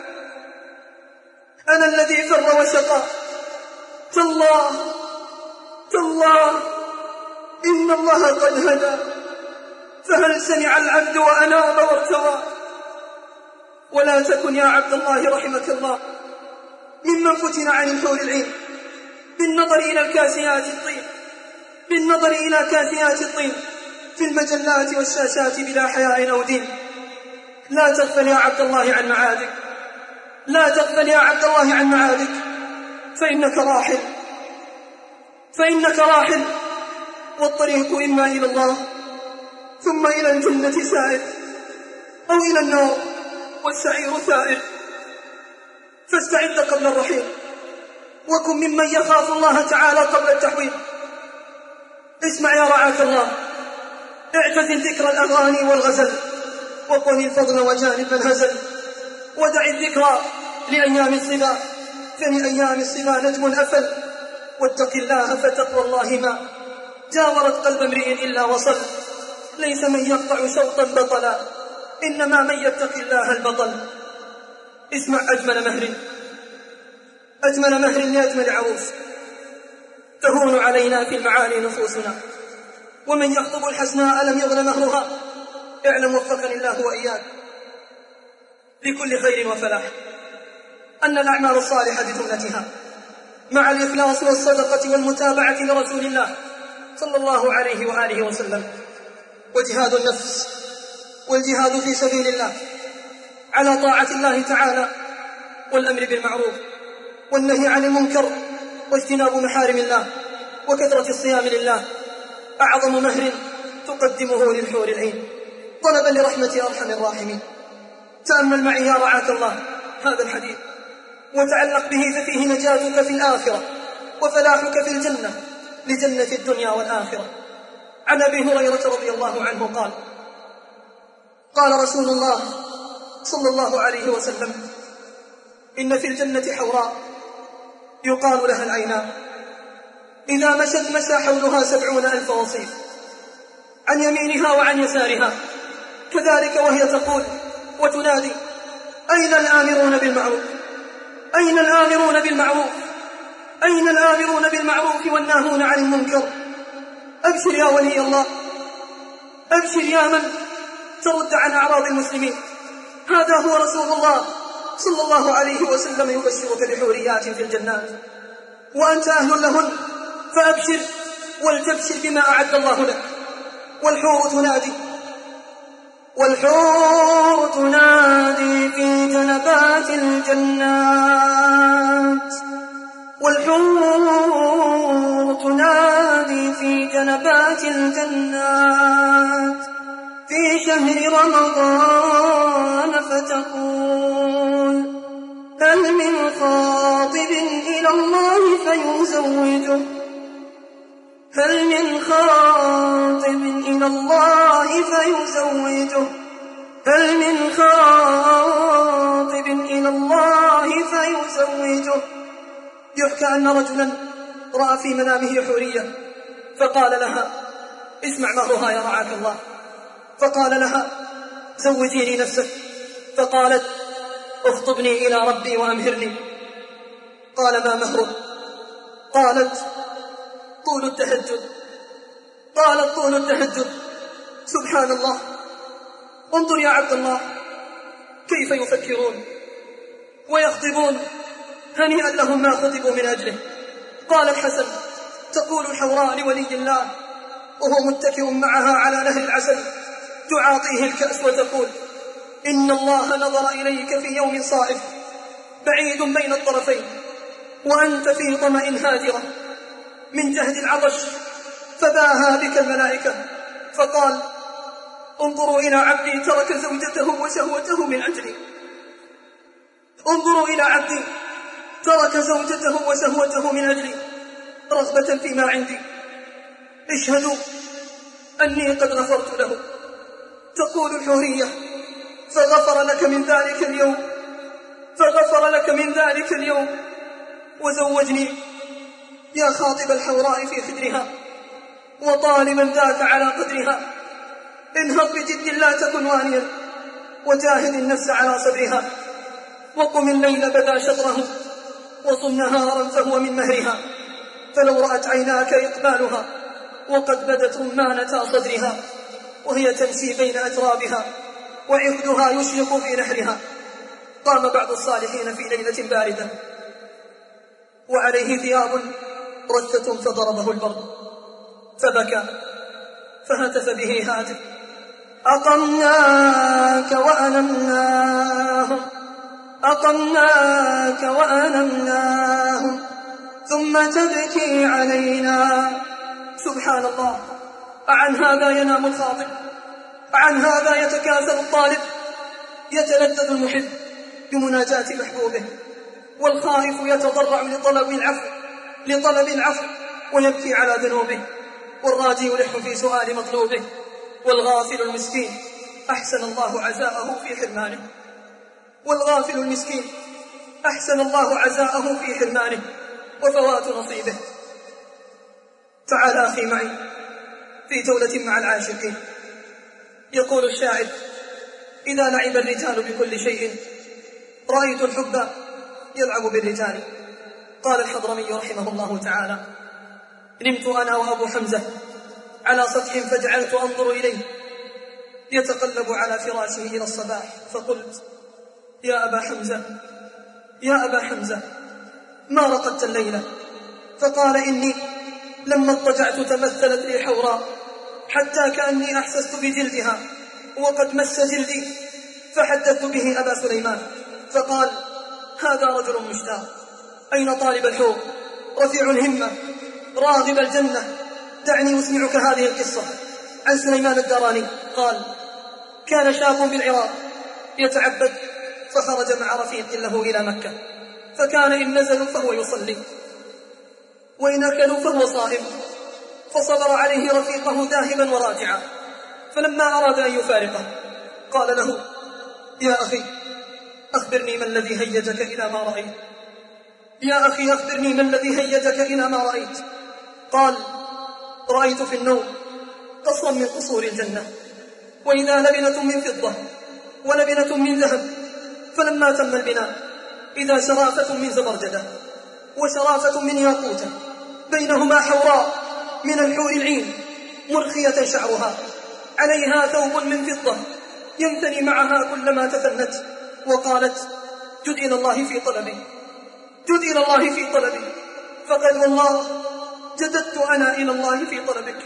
أنا الذي فر وشقى. تالله تالله إن الله قد هدى فهل سمع العبد وأناب وارتوى. ولا تكن يا عبد الله رحمك الله ممن فتن عن الحور العين بالنظر إلى الكاسيات الطين بالنظر إلى كاسيات الطين في المجلات والشاشات بلا حياء أو دين. لا تغفل يا عبد الله عن معادك لا تغفل يا عبد الله عن معادك فإنك راحل فإنك راحل والطريق إما إلى الله ثم إلى الجنة سائر أو إلى النار والسعير ثائر. فاستعد قبل الرحيل وكن ممن يخاف الله تعالى قبل التحويل. اسمع يا رعاك الله اعتزل ذكر الأغاني والغزل وقل الفضل وجانب الهزل ودع الذكرى لأيام الصبا فلأيام الصبا نجم أفل واتق الله فتقوى الله ما جاورت قلب امرئ إلا وصل. ليس من يقطع شوطا بطلا إنما من يتق الله البطل. اسمع أجمل مهر أجمل مهر لأجمل عروس تهون علينا في المعاني نفوسنا ومن يخطب الحسناء لم يغن مهرها. اعلم وفقني الله وإياك لكل خير وفلاح أن الأعمال الصالحة بجملتها مع الإخلاص والصدقة والمتابعة لرسول الله صلى الله عليه وآله وسلم وجهاد النفس والجهاد في سبيل الله على طاعة الله تعالى والأمر بالمعروف والنهي عن المنكر واجتناب محارم الله وكثرة الصيام لله أعظم مهر تقدمه للحور العين طلبا لرحمة أرحم الراحمين. تأمل معي يا رعاك الله هذا الحديث وتعلق به ففيه نجاتك في الآخرة وفلاحك في الجنة لجنة الدنيا والآخرة. عن أبي هريرة رضي الله عنه قال قال رسول الله صلى الله عليه وسلم إن في الجنة حوراء يقال لها العيناء إذا مشت مشى حولها سبعون ألف وصيف عن يمينها وعن يسارها، كذلك وهي تقول وتنادي أين الآمرون بالمعروف أين الآمرون بالمعروف أين الآمرون بالمعروف والناهون عن المنكر. أبشر يا ولي الله، أبشر يا من ترد عن أعراض المسلمين. هذا هو رسول الله صلى الله عليه وسلم يبشرك بحوريات في الجنات وأنت أهل لهن، فأبشر ولتبشر بما أعد الله لك. والحور تنادي والحور تنادي في جنبات الجنات والحور تنادي في جنبات الجنات في شهر رمضان فتقول هل من خاطب إلى الله فيزوجه هل من خاطب إلى الله فيزوجه هل من خاطب إلى الله فيزوجه. يحكى أن رجلا رأى في منامه حورية فقال لها اسمع مهرها يا رعاك الله، فقال لها زوجيني نفسك، فقالت اخطبني إلى ربي وأمهرني. قال ما مهره؟ قالت طول التهجد. قالت طول التهجد. سبحان الله، انظر يا عبد الله كيف يفكرون ويخطبون هنيئا لهم ما خطبوا من أجله. قال الحسن تقول الحوراء لولي الله وهو متكئ معها على نهر العسل تعاطيه الكأس وتقول إن الله نظر إليك في يوم صائف بعيد بين الطرفين وأنت في ظمأ هادرة من جهد العطش فباها بك الملائكة فقال انظروا إلى عبدي ترك زوجته وشهوته من أجلي. انظروا إلى عبدي ترك زوجته وشهوته من أجلي رغبة فيما عندي، اشهدوا أني قد غفرت له. تقول الحورية فغفر لك من ذلك اليوم فغفر لك من ذلك اليوم وزوجني يا خاطب الحوراء في خدرها وطالبا ذاك على قدرها. انهض بجد لا تكن وانيا وجاهد النفس على صبرها وقم الليل بدا شطره وصم نهارا فهو من مهرها. فلو رأت عيناك إقبالها وقد بدت رمانة صدرها وهي تمشي بين أترابها وعقدها يشرق في نحرها. قام بعض الصالحين في ليلة باردة وعليه ثياب رثة فضربه البرد فبكى فهتف به هاتف أقمناك وأنمناهم أقمناك وأنمناهم ثم تبكي علينا. سبحان الله، أعن هذا ينام الخاطب، أعن هذا يتكاسل الطالب، يتلذذ المحب بمناجاة محبوبه، والخائف يتضرع لطلب العفو لطلب العفو ويبكي على ذنوبه، والراجي يلح في سؤال مطلوبه، والغافل المسكين أحسن الله عزاءه في حرمانه والغافل المسكين أحسن الله عزاءه في حرمانه وفوات نصيبه. تعال أخي معي في جولة مع العاشقين. يقول الشاعر إذا لعب الرجال بكل شيء رأيت الحب يلعب بالرجال. قال الحضرمي رحمه الله تعالى نمت أنا وأبو حمزة على سطح فجعلت أنظر إليه يتقلب على فراشه إلى الصباح فقلت يا أبا حمزة يا أبا حمزة ما رقدت الليلة؟ فقال إني لما اضطجعت تمثلت لي حوراء حتى كأني أحسست بجلدها وقد مس جلدي فحدثت به أبا سليمان فقال هذا رجل مشتاق. أين طالب الحور رفيع الهمة راغب الجنة؟ دعني أسمعك هذه القصة عن سليمان الدراني. قال كان شاب بالعراق يتعبد فخرج مع رفيق له إلى مكة، فكان إن نزلوا فهو يصلي وإن أكلوا فهو صائم، فصبر عليه رفيقه ذاهبا وراجعا، فلما أراد أن يفارقه قال له: يا أخي أخبرني ما الذي هيجك إلى ما رأيت يا أخي أخبرني ما الذي هيجك إلى ما رأيت قال: رأيت في النوم قصرا من قصور الجنة، وإذا لبنة من فضة ولبنة من ذهب، فلما تم البناء إذا شرافة من زبرجدة وشرافة من ياقوتة، بينهما حوراء من الحور العين مرخية شعرها، عليها ثوب من فضة ينثني معها كلما تثنت. وقالت: جد إلى الله في طلبي جد إلى الله في طلبي فقد والله جددت أنا إلى الله في طلبك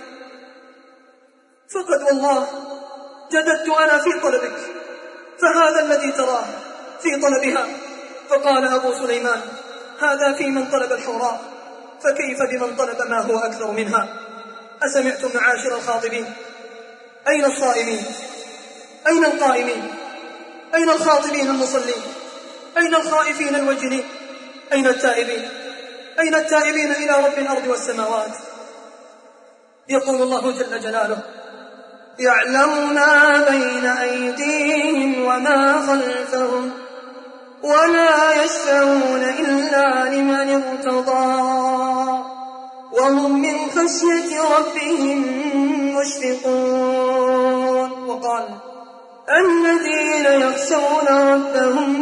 فقد والله جددت أنا في طلبك فهذا الذي تراه في طلبها. فقال أبو سليمان: هذا في من طلب الحوراء، فكيف بمن طلب ما هو أكثر منها؟ أسمعتم معاشر الخاطبين؟ أين الصائمين؟ أين القائمين؟ أين الخاطبين المصلين؟ أين الخائفين الوجلين؟ أين التائبين؟ أين التائبين إلى رب الأرض والسماوات؟ يقول الله جل جلاله: يعلم ما بين أيديهم وما خلفهم ولا يشفعون إلا لمن ارتضى وهم من خشية ربهم مشفقون. وقال: الذين يخشون ربهم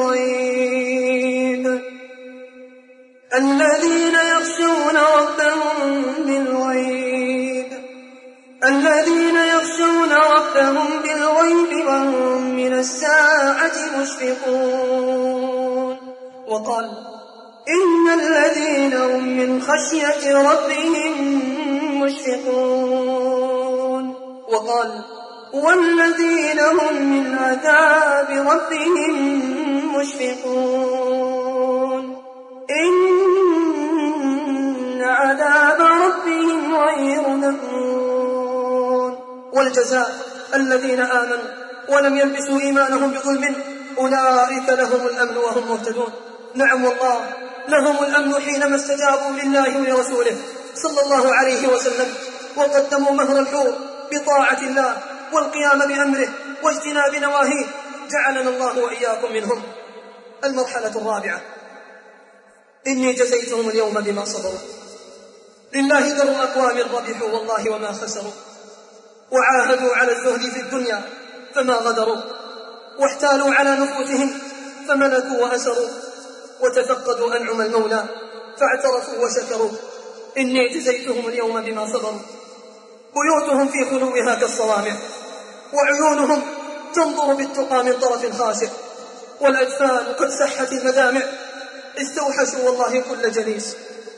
بالغيب الذين يخشون ربهم بالغيب الذين يخشون ربهم بالغيب وهم من الساعة مشفقون. وقال: إن الذين هم من خشية ربهم مشفقون. وقال: والذين هم من عذاب ربهم مشفقون. إن عذاب ربهم غير مأمون. والجزاء الذين آمنوا ولم يلبسوا إيمانهم بظلم أولئك لهم الأمن وهم مهتدون. نعم والله، لهم الأمن حينما استجابوا لله ولرسوله صلى الله عليه وسلم وقدموا مهر الحور بطاعة الله والقيام بأمره واجتناب نواهيه. جعلنا الله وإياكم منهم. المرحلة الرابعة: إني جزيتهم اليوم بما صبروا. لله در أقوام ربحوا والله وما خسروا، وعاهدوا على الزهد في الدنيا فما غدروا، واحتالوا على نفوسهم فملكوا وأسروا، وتفقدوا أنعم المولى فاعترفوا وشكروا. إني جزيتهم اليوم بما صبروا. بيوتهم في خلوها كالصوامع، وعيونهم تنظر بالتقى من طرف خاشع، والأجفان قد سحت المدامع. استوحشوا والله كل جليس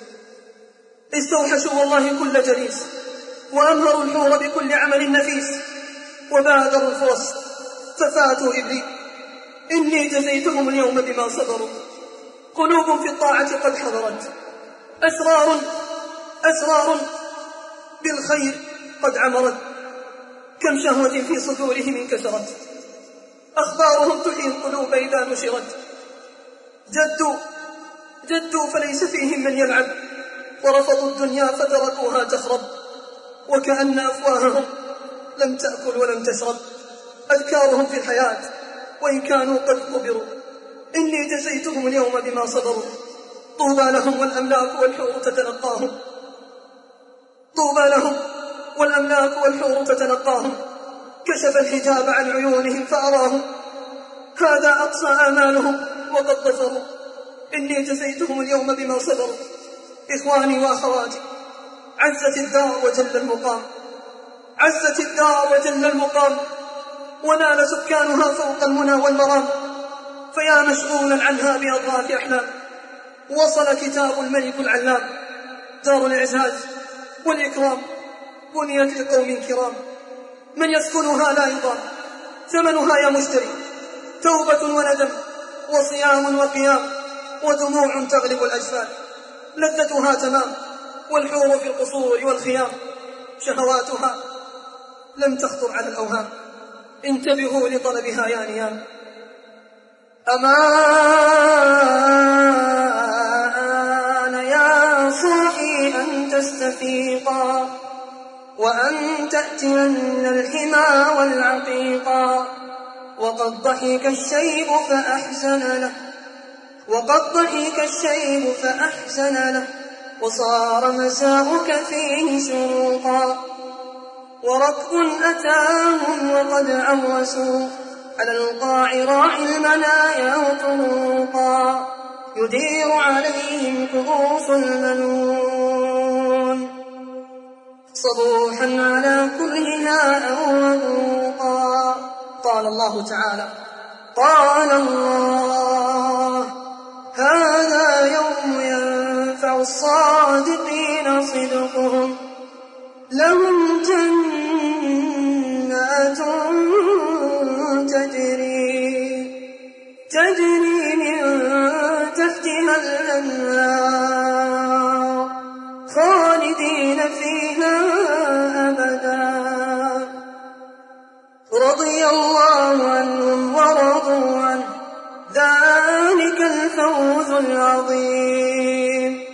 استوحشوا والله كل جليس وأمهروا الحور بكل عمل نفيس، وبادروا الفرص ففاتوا إبلي. إني جزيتهم اليوم بما صبروا. قلوب في الطاعة قد حضرت، أسرار أسرار بالخير قد عمرت، كم شهوة في صدورهم انكسرت، أخبارهم تحيي القلوب إذا نشرت. جدوا جدوا فليس فيهم من يلعب، ورفضوا الدنيا فتركوها تخرب، وكأن أفواههم لم تأكل ولم تشرب. أذكارهم في الحياة وإن كانوا قد قبروا. إني جزيتهم اليوم بما صبروا. طوبى لهم والأملاك والحور تتلقاهم طوبى لهم والأملاك والحور تتلقاهم. كشف الحجاب عن عيونهم فأراهم، هذا أقصى آمالهم وقد ظفروا. إني جزيتهم اليوم بما صبروا. إخواني وأخواتي، عزت الدار وجل المقام عزت الدار وجل المقام ونال سكانها فوق المنى والمرام. فيا مشغولا عنها بأضغاث أحلام، وصل كتاب الملك العلام. دار الإعزاز والإكرام بنيت لقوم كرام، من يسكنها لا يضام ثمنها يا مشتري. توبة وندم وصيام وقيام ودموع تغلب الأجفان. لذتها تمام والحور في القصور والخيام، شهواتها لم تخطر على الأوهام. انتبهوا لطلبها يا نيام. أمان يا صاحي أن فاستفيقا وأن تأتين الحمى والعقيقا وقد ضحك الشيب فأحزن له وقد ضحك الشيب فأحزن له وصار مساؤك فيه شروقا وركب أتاهم وقد عوسوا على القاع راعي المنايا وطروقا يدير عليهم كؤوس المنون صبوحا على كلها أوروقا. قال الله تعالى قال الله هذا يوم ينفع الصادقين صدقهم لهم جنات تجري تجري من تحتها الأنهار خالدين فيها أبدا رضي الله عنهم ورضوا عنه ذلك الفوز العظيم.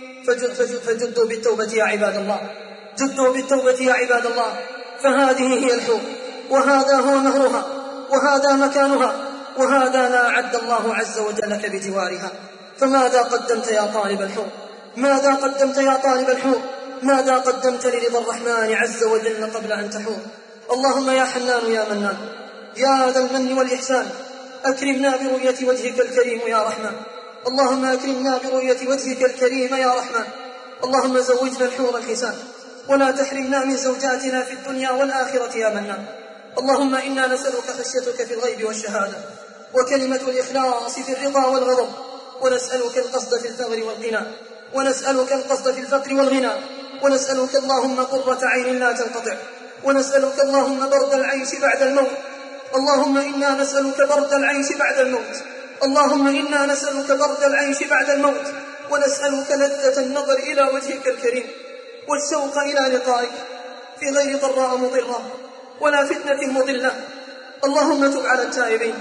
فجدوا بالتوبة يا عباد الله، جدوا بالتوبة يا عباد الله، فهذه هي الحور وهذا هو نهرها وهذا مكانها وهذا لا أعد الله عز وجل لك بجوارها. فماذا قدمت يا طالب الحور؟ ماذا قدمت يا طالب الحور؟ ماذا قدمت لرضا الرحمن عز وجل قبل أن تحور؟ اللهم يا حنان يا منان يا ذا المن والإحسان أكرمنا برؤية وجهك الكريم يا رحمن. اللهم أكرمنا برؤية وجهك الكريم يا رحمن. اللهم زوجنا الحور الحسان ولا تحرمنا من زوجاتنا في الدنيا والآخرة يا منان. اللهم إنا نسألك خشيتك في الغيب والشهادة وكلمة الإخلاص في الرضا والغضب، ونسألك القصد في الثغر والغنى، ونسألك القصد في الفقر والغنى، ونسألك اللهم قرة عين لا تنقطع، ونسألك اللهم برد العيش بعد الموت. اللهم إنا نسألك برد العيش بعد الموت. اللهم إنا نسألك برد العيش بعد الموت، ونسألك لذة النظر إلى وجهك الكريم والشوق إلى لقائك في غير ضراء مضرة ولا فتنة مضلة. اللهم تب على التائبين،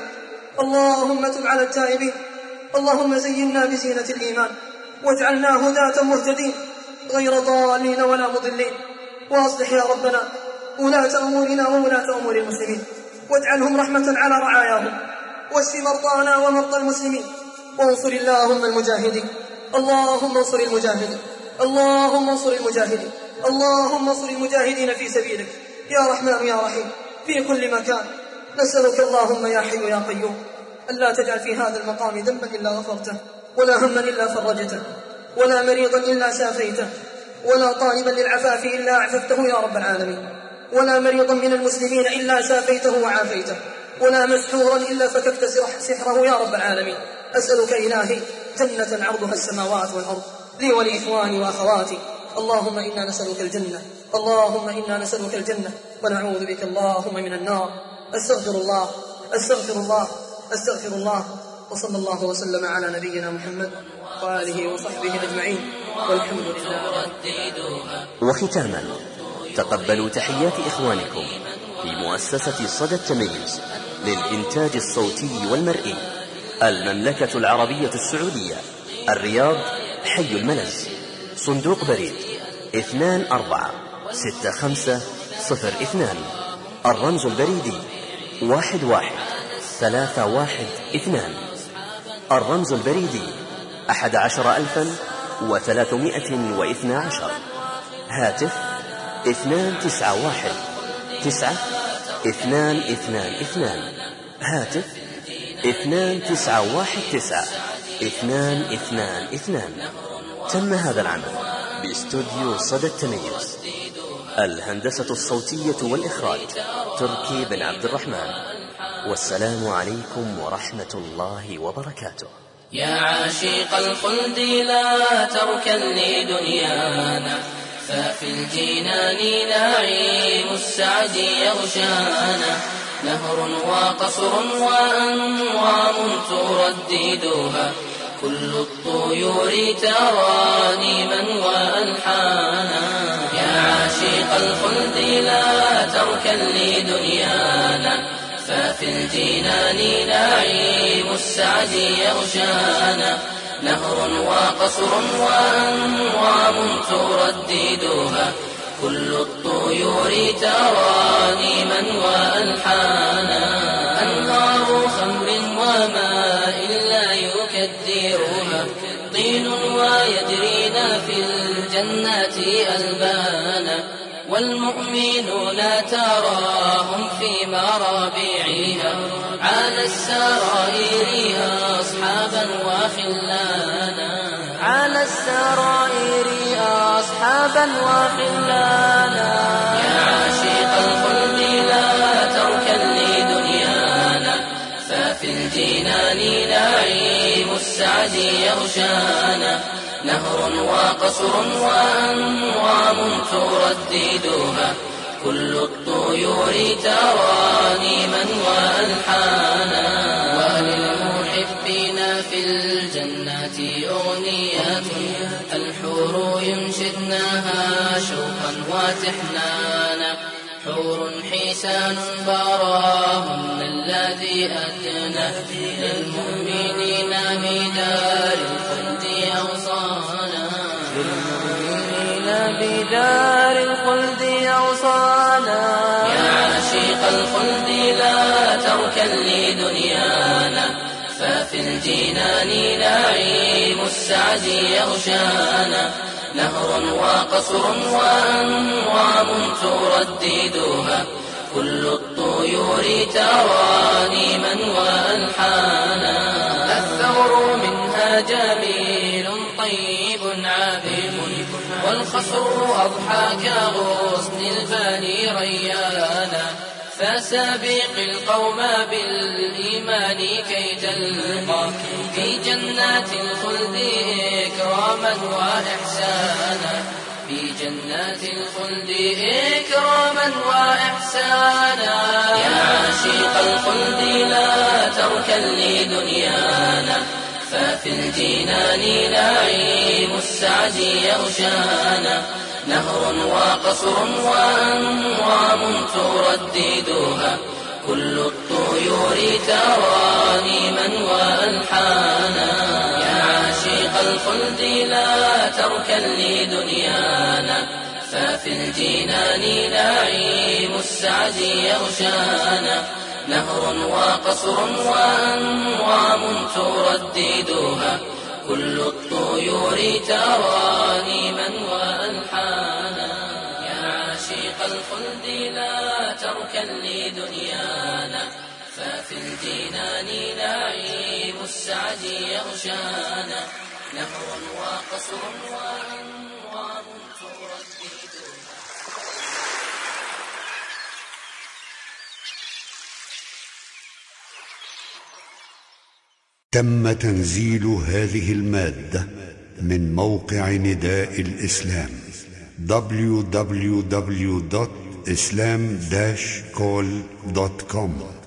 اللهم تب على التائبين. اللهم زينا بزينة الإيمان واجعلنا هداة مهتدين غير ضالين ولا مضلين. واصلح يا ربنا ولاة أمورنا وولاة أمور المسلمين، واجعلهم رحمة على رعاياهم، واشف مرضانا ومرضى المسلمين، وانصر اللهم المجاهدين. اللهم انصر المجاهدين، اللهم انصر المجاهدين، اللهم انصر المجاهدين في سبيلك يا رحمن يا رحيم في كل مكان. نسألك اللهم يا حي يا قيوم ألا تجعل في هذا المقام ذنبا إلا غفرته، ولا هما إلا فرجته، ولا مريضا إلا شافيته، ولا طالبا للعفاف إلا أعففته يا رب العالمين، ولا مريضا من المسلمين إلا شافيته وعافيته، ولا مسحورا إلا فككت سحره يا رب العالمين. أسألك إلهي جنة عرضها السماوات والأرض لي ولإخواني وأخواتي. اللهم إنا نسألك الجنة، اللهم إنا نسألك الجنة ونعوذ بك اللهم من النار. أستغفر الله أستغفر الله أستغفر الله وصلى الله وسلم على نبينا محمد وآله وصحبه أجمعين والحمد لله. وختاما تقبلوا تحيات إخوانكم في مؤسسة صدى التميز للإنتاج الصوتي والمرئي، المملكة العربية السعودية، الرياض، حي الملز، صندوق بريد اثنان أربعة ستة خمسة صفر اثنان، الرمز البريدي واحد واحد ثلاثة واحد اثنان، الرمز البريدي أحد عشر ألفا وثلاثمائة واثنى عشر، هاتف اثنان تسعة واحد تسعة اثنان اثنان اثنان، هاتف اثنان تسعة واحد تسعة اثنان اثنان اثنان. تم هذا العمل باستوديو صدى التميز. الهندسة الصوتية والإخراج تركي بن عبد الرحمن. والسلام عليكم ورحمة الله وبركاته. يا عاشق الخلد لا تركن لدنيانا، ففي الجنان نعيم السعد يغشانا، نهر وقصر وأنوار ترددها، كل الطيور ترانيما وألحانا. يا عاشق الخلد لا تركن لدنيانا، ففي الجنان نعيم السعد يغشانا، نهر وقصر وأنوام ترددها كل الطيور ترانيما وألحانا أنهار خمر وماء لا يكدرها طين ويجرين في الجنات ألبانا والمؤمنون تراهم في مرابعها على السرائر أصحابا وخلانا على السرائر أصحابا وخلانا يا عاشق الخلد لا تركن لدنيانا ففي الجنان نعيم السعد يغشانا نهر وقصر وأنوام ترددها كل الطيور ترانيما وألحانا وللمحبين في الجنات أغنيات الحور ينشدناها شوقا وتحنانا حور حسان براهن الذي أدنى للمؤمنين بدار الخلد أوصانا للمؤمنين بدار الخلد أوصانا يا عاشق الخلد لا تركن لدنيانا ففي الجنان نعيم السعد يغشانا نهر وقصر وأنوام ترددها كل الطيور ترانيما وألحانا الثور منها جميل طيب عابد والخصر أضحى كغصن الباني ريانا فسابق القوم بالإيمان كي تلقى في جنات الخلد إكراما وإحسانا في جنات الخلد إكراما وإحسانا يا عاشق الخلد لا تركن لدنيانا ففي الجنان نعيم السعد يغشانا نهر وقصر وأنوام ترددها كل الطيور ترانيما وألحانا يا عاشق الخلد لا تركن لدنيانا ففي الجنان نعيم السعد يغشانا نهر وقصر وأنوام ترددها كل الطيور ترانيما وألحانا يا عاشق الخلد لا تركن لدنيانا ففي الجنان نعيم السعد يغشانا نهر وقصر وأنوام ترددها. تم تنزيل هذه المادة من موقع نداء الإسلام دبليو دبليو دبليو دوت إسلام داش كول دوت كوم.